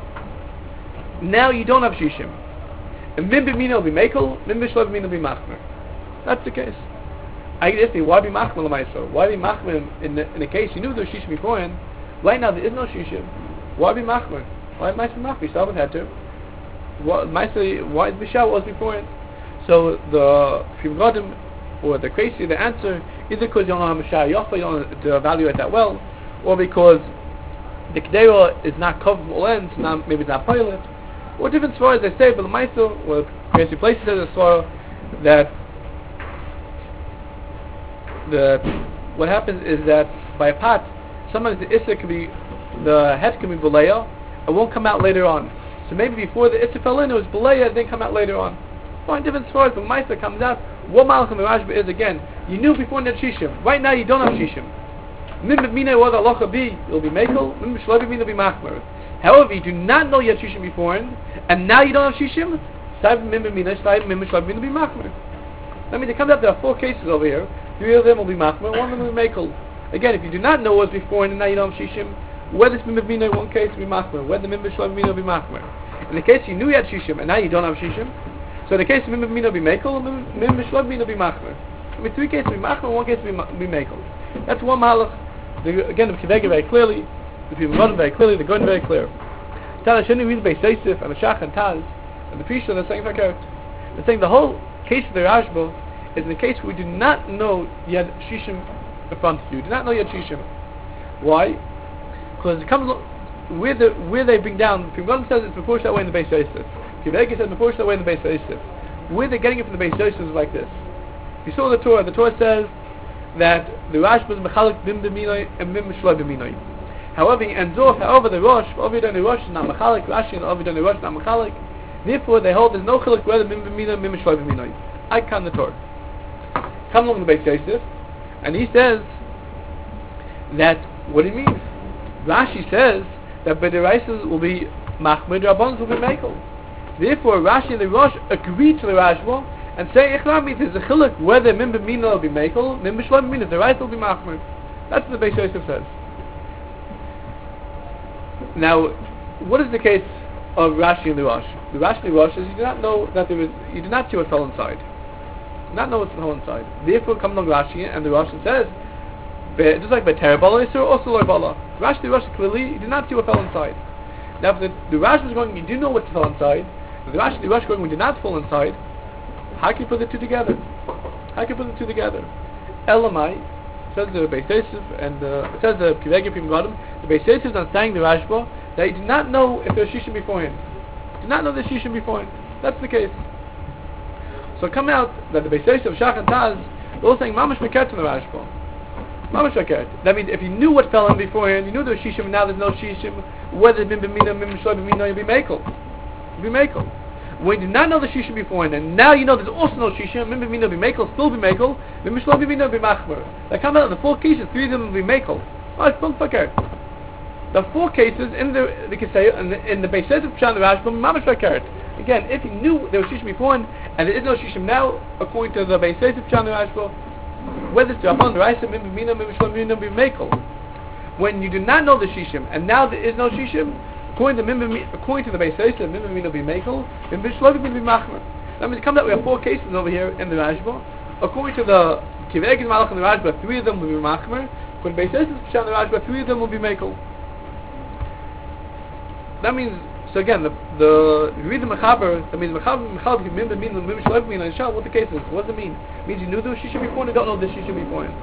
Now you don't have Shishim. And Mim B'mina will be Mekel, Mim B'shloiv B'mina will be Machmer. That's the case. I get this, why be machmer l'maisa? Why be machmer in the, in the case you knew there was shishim beforehand? Right now there is no shishim. Why be machmer? Why be ma'aser machmer? Shalom had to. What ma'aser? Why the bishah was beforehand? So the Fibrodim or the crazy the answer is because you don't know how Mashah Yofa, you don't know to evaluate that well, or because the Kedera is not covered from all ends, not, maybe it's not pilot, or different stories they say, but the Ma'aser, or crazy places in the Torah, that the what happens is that by a pot, sometimes the Issa can be, the head can be Beleya, it won't come out later on. So maybe before the Issa fell in, it was Beleya, it didn't come out later on. Find different stories, but Ma'aser comes out. What Malachim Rashba is again, you knew before that Shishim. Right now you don't have Shishim. Mim b'mina what Allah be, you'll be Mekel. Mim b'shlo b'mina will be Machmer. However, you do not know you had Shishim beforehand, and now you don't have Shishim. Stab mim b'mina, stab mim b'shlo b'mina will be Machmer. I mean, it comes out there are four cases over here. Three of them will be Machmer, one of them will be Mekel. Again, if you do not know what was beforehand and now you don't have Shishim, whether it's mim b'mina in one case will be Machmer, whether mim b'shlo b'mina will be Machmer. In the case you knew you had Shishim and now you don't have Shishim, so in the case of Mim B'mina be Mekel, Mim B'shlog B'mina be Machmer. I mean, three cases be Machmer, one case be, be Mekel. That's one Malach. The, again, the Kivega very clearly, the people got very clearly, the Gun very clear. Taz Sheni read Beis Yosef and the Shach and Taz, and the Prisha, they're saying Fakert. They're saying the whole case of the Rashba is in the case where we do not know you had Shishim in front of you. You do not know you had Shishim. Why? Because it comes where, the, where they bring down, the People says it's before that way in the Beis Yosef. Kivega says before that way in the Beis Yosef. Where they're getting it from the Beis Yosef is like this. You saw the Torah. The Torah says that the Rashba is mechalik bim b'minoi and bim b'shloi b'minoi. However, he ends off. However, the Rosh, Ovid and the Rosh is not mechalik. Rashi and Ovid and the Rosh is not mechalik. Therefore, they hold there's no chiluk whether bim b'minoi and bim b'shloi b'minoi. I come the Torah. Come along the Beis Yosef, and he says that what do you mean? Rashi says that by the B'deraisos will be machmir, the Rabbanos will be mekel. Therefore, Rashi and the Rosh agree to the Rashba and say, Echlami, there's a chiluk whether Mim B'mina will be Mekel, Mim B'shlom B'mina, the right will be Machmer. That's what the Beis Yosef says. Now, what is the case of Rashi and the Rosh? The Rashi and the Rosh is you do not know that there is, you do not see what fell inside. You do not know what fell inside. Therefore, comes along Rashi and the Rosh and says, just like by Terabala, so also Loi Bala. Rashi and the Rosh clearly, you do not see what fell inside. Now, if the, the Rashi is going, you do know what fell inside. The Rashi, the Rosh going, we did not fall inside. How can you put the two together? How can you put the two together? Elamai says the Beis Yosef and uh, it says the Kivegi Pim Gadam. The Beis Yosef is saying the Rashba that you do not know if there's Shishim beforehand. Do not know there's Shishim beforehand. That's the case. So come out that the Beis Yosef, Shach and Taz, they're all saying Mamash Mekert in the Rashba. Mamash Mekert. That means if you knew what fell in beforehand, you knew there was Shishim and now there's no Shishim. Whether it's Mim B'mina, Mim B'shloi B'mina, you'll be Mekel. Be Mekel. When you did not know the Shishim beforehand, and now you know there's also no Shishim, Mim B'mina be Mekel, still be Mekel, Mim B'shloi B'mina be Machmer. They come out of the four cases, three of them will be Mekel. Oh, it's don't fakir. The four cases in the the Kisei, in the, in the Beis Yosef Pshan the Rashba, Mamash fakir. Again, if you knew there was Shishim beforehand, and there is no Shishim now, according to the Beis Yosef Pshan the Rashba, whether it's the Rabban, the Raisa, Mim B'mina, Mim B'shloi B'mina be Mekel. When you do not know the Shishim, and now there is no Shishim, according to Mim, according to the Beis Yosef, Mim B'mina be Mekel, Mim B'shloi B'mina be Machmer. That means it comes out we have four cases over here in the Rashba. According to the Kiveg and Malach and the Rashba, three of them will be Machmer. When Beis Yosef Pshan the Rashba, three of them will be Mekel. That means, so again, the the you read the Mechaber, that means Mechaber Mechaber Mim B'mina, Mim B'shloi B'mina, and Shah. What the case is? What does it mean? It means you knew there was Shishim beforehand, and don't know the Shishim beforehand.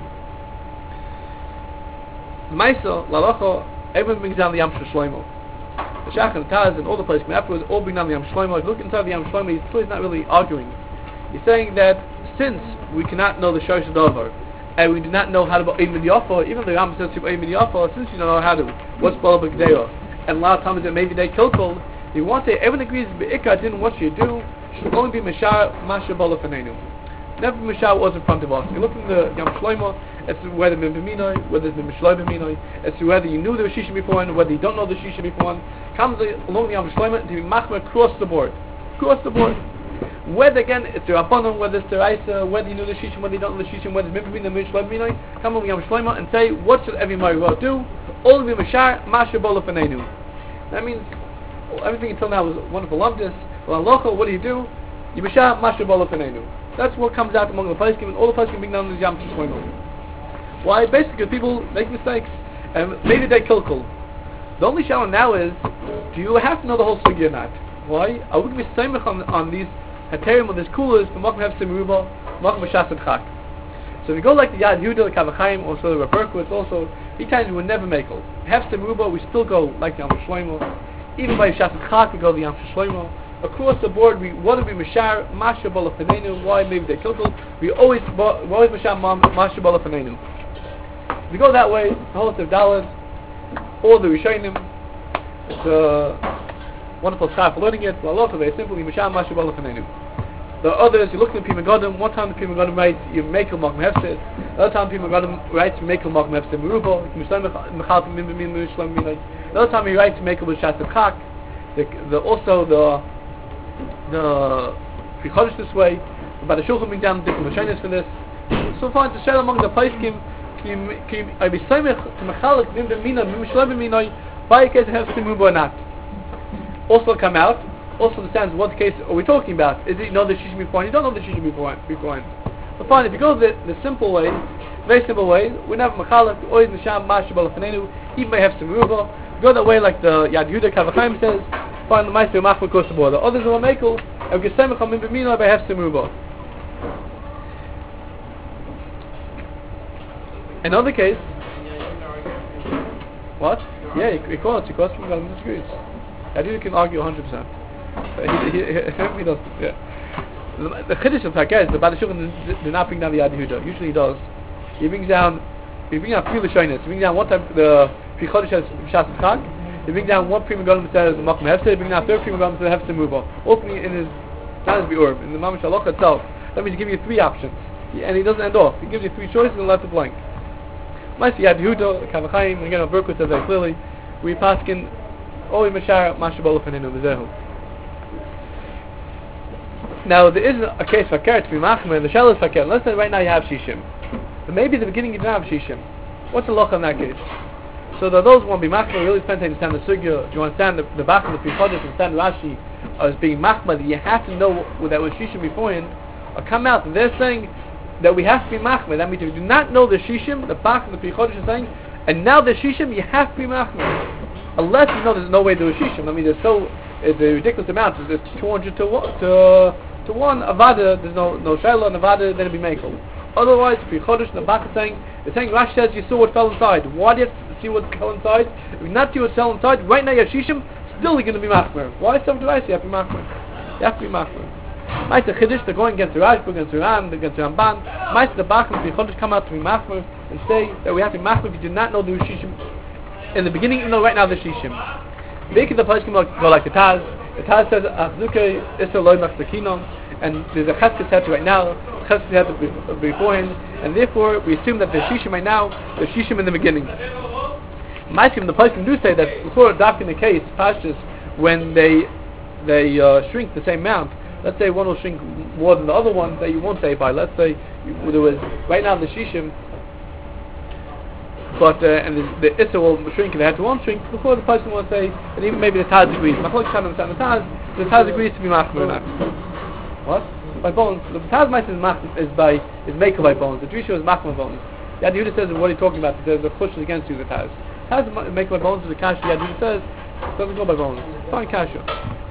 Maisa, Lalacha, everyone brings down the Yam Shlomo. The Shach and Taz and all the places afterwards all bring down the Yam Shlomo. If you look inside the Yam Shlomo, he's, he's not really arguing. He's saying that since we cannot know the Shosh Dover, and we do not know how to be Eimid Yafa, even the Ram says to Eimid Yafa, since you don't know how to, what's Bala B'Gdeya, and a lot of times that maybe they kill cold, you want to say everyone agrees Be'ikah didn't what you do, should only be Mashar Masha Bala Fanenu. Never Mashar was in front of us. You look in the Yam Shlomo, as to whether Mim B'minoi, whether it's Mim B'shloi B'minoi, as to whether you knew there was Shishim beforehand, whether you don't know the Shishim beforehand, comes along the Yam Shlomo to be Machmer across the board. Across the board. Whether again it's the Rabbanon, whether it's the Raisa, whether you know the Shishim, whether you don't know the Shishim, whether it's Mim B'minoi, Mim B'shloi B'minoi, come along the Yam Shlomo and say, what should every Marivah do? All of the Mashar, Masha Bola Fanenu. That means, everything until now was wonderful lumdis. Well, Alocha, what do you do? You Mashar, Masha Bola Fanenu. That's what comes out among the poskim, and all the poskim being known as Yam Shlomo. Why? Basically, people make mistakes, and maybe they kilkul. The only challenge now is, do you have to know the whole sugya or not? Why? I would be samech on on these heterim or these coolers, but makom have simuruba, makom b'shas chak. So if you go like the Yad Yehuda, the Kavachaim, also the Berkowitz, also he times we would never make it. Have simuruba, we still go like the Yam Shlomo. Even by B'shas chak, we go the Yam Shlomo. Across the board, we want to be mashar masha balafenenu. Why? Maybe they kilkul. We always we always mashar masha balafenenu. If you go that way, the whole of Dalad, all the Rishonim, it's a wonderful schar for learning it. Lalocha, very simply, Masham Masha Balafenenu. The others, you look at the Pima Godim, one time the Pima Godim writes, you make a Makom Hefset, the other time the Pima Godim writes, you make a Makom Hefset Merubo, the other time he writes, you make a B'shas Chak, the also the, the Prichodesh this way, about the Shulchan being down, different Rishonis for this. So far, to share among the Paiskim, I be samech to mechalik mim b'minoi mim shlo b'minoi by a case have to move or not. Also come out. Also understands what case are we talking about. Is it you know the shishim beforehand? You don't know the shishim beforehand. beforehand. But fine, if you go the the simple way, very simple way, we have mechalik always nisham mashu balafnenu. He may have some ruba. Go that way like the Yad Yehuda Kavachaim says. Find the meister machma across the border. Others are mekel. I be samech mim b'minoi by have some ruba. Another case. What? Yeah, he calls. He calls people who disagrees. I think you can argue one hundred percent. He, he, he, he does. Yeah. The chiddush of Hakez, the Bad Shulchan did not bring down the Yad Yehuda. Usually he does. He brings down. He brings down three Lashonis. He brings down one time the Prichodesh has B'shas Chak. He brings down one Prima Godim that says Makom Hefsed. He brings down third Prima Godim that says Hefsed Mubo. Opening in his not his Biur, in the Mamash Halacha itself. That means he gives you three options, he, and he doesn't end off. He gives you three choices and left it blank. Ma'aseh Yad Yehuda, Kavachaim, again, Berkowitz says very clearly, we paskin Oy Mashar Masha Balafenenu B'zehu. Now there is a case for Keret to be Machmer, the Shell is for Keret. Let's say right now you have Shishim. But maybe at the beginning you didn't have Shishim. What's the loch in that case? So that those who want to be Machmer really spend time to understand the Sugya. Do you understand the, the Bach of the Prichodesh, understand Rashi as being Machmer, that you have to know that was Shishim beforehand, or come out and they're saying that we have to be Machmer. That means if you do not know the Shishim, the Bach of the Prichodesh is saying, and now the Shishim, you have to be Machmer. Unless you know there's no way to do a Shishim. I mean, there's so, it's a ridiculous amount. There's two hundred to one, to, to one Avada, there's no, no Shaila, and Avada, then it'll be Mekel. Otherwise, if you're Chodesh, the Bach is saying, it's saying, Rashi says you saw what fell inside. Why do you have to see what fell inside? If you not see what fell inside, right now you have Shishim, still you're going to be Machmer. Why is something right? You have to be Machmer. You have to be Machmer. Might the Chiddush, they're going against the Rashba, against the Ram, against the Ramban. Might the Bach and the Chodesh come out to be Machmer and say that we have to be Machmer if you do not know the Shishim in the beginning, even though right now the Shishim. Make the place can go like the Taz. The Taz says, Achzuke Isra Loi Machzakinon, and there's a Cheskes set right now, Cheskes set beforehand, and therefore we assume that the Shishim right now, the Shishim in the beginning. Ma'aseh, the place can do say that before adopting the case, Pashtus, when they they uh, shrink the same amount, let's say one will shrink more than the other one, that you won't say by. Let's say you, there was, right now the Shishim, but, uh, and the, the Issa will shrink and they had to one shrink, before the person will say, and even maybe the Taz agrees. The Taz, the Taz agrees to be Machmer or not. What? By bones. The Taz might is mach, is by is maker by bones. The Drisha is Machmer bones. The Yad Yehuda says, what are you talking about? He says the push is against you, the Taz. Taz is maker by bones, the Kasha, Yad Yehuda says, it doesn't go by bones. Fine Kasha.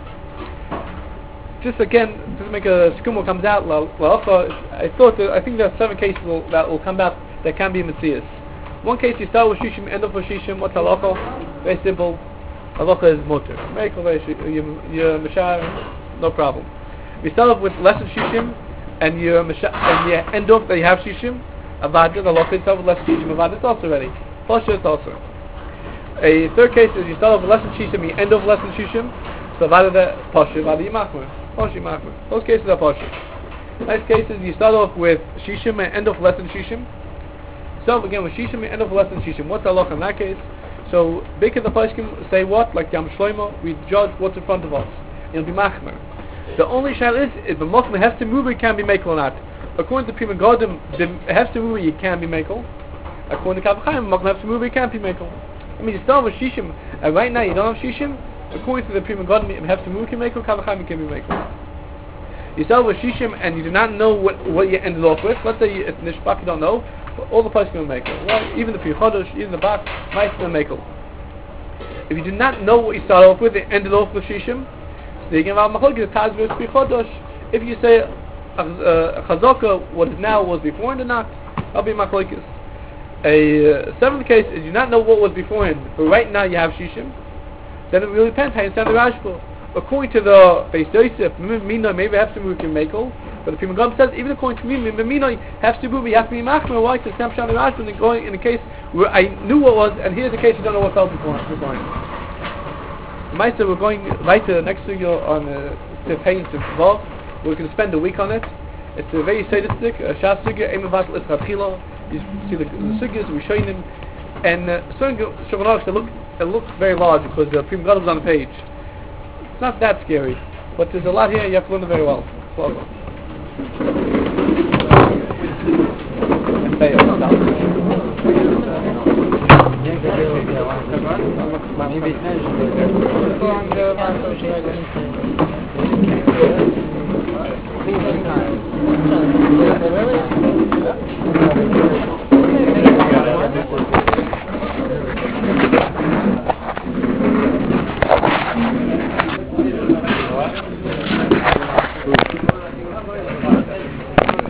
Just again, just to make a skumo comes out, la, la, I thought that, I think there are seven cases will, that will come out that can be Messias. One case you start with Shishim, end up with Shishim, what's halacha? Very simple. Halacha is mutter. Mekel, you're Mashar, no problem. We start off with less than Shishim, and you and you end up that you have Shishim, Avada, the halacha itself with less Shishim, Avada, it's also ready. Pasha, it's also. A third case is you start off with less than Shishim, you end up with less than Shishim, so Avada, the Pasha, Avada, Yimachmer. Pasha, Yimachmer. Those cases are Pasha. Next cases, you start off with Shishim, and end up with less than Shishim. So again with Shishim, end up with less than Shishim. What's the halacha in that case? So big the Paiskim say what? Like Yam Shlomo, we judge what's in front of us. It'll be Machmer. The only shayla is if the Mochmer has to move, it can be Mekel or not. According to Prima Godim, the has to move, it can be Mekel. According to Kavachaim, Mochmer has to move, it can't be Mekel. I mean, you start with Shishim, and right now you don't have Shishim. According to the Prima Godim, if have to move, it can Mekel. Kavachaim, it can be Mekel. You start with Shishim and you do not know what, what you ended off with. Let's say it's Nishbak, you don't know, but all the places going to make it. Well, even the Pichodosh, even the Bak, might going to make it. If you do not know what you start off with, it ended off with Shishim, so you can have Machlokes Taz with Pichodosh. If you say a, a, a Chazaka, what is now was before and not, that'll be Machlokes. A uh, seventh case is you not know what was beforehand, but right now you have Shishim, then it really depends how you stand the Rashba. According to the Beis Yosef, Mina maybe have to move to Mekel, but the Pri Megadim says even according to me, Mina have to move, you have to be Machmer. Why? Because Snapshot the Rashba and going in a case where I knew what was, and here's the case you don't know what fell before. Meister, we're going right to the next video on the pain to Vav. We're going to spend a week on it. It's a very sadistic, a Shas Sugya, Eim Vatal Israpila. You see the, the Sugyas, we show them, and uh, certain Shulchan it look it looks very large because the Pri Megadim is on the page. It's not that scary, but there's a lot here. You have to learn it very well. Slow. What?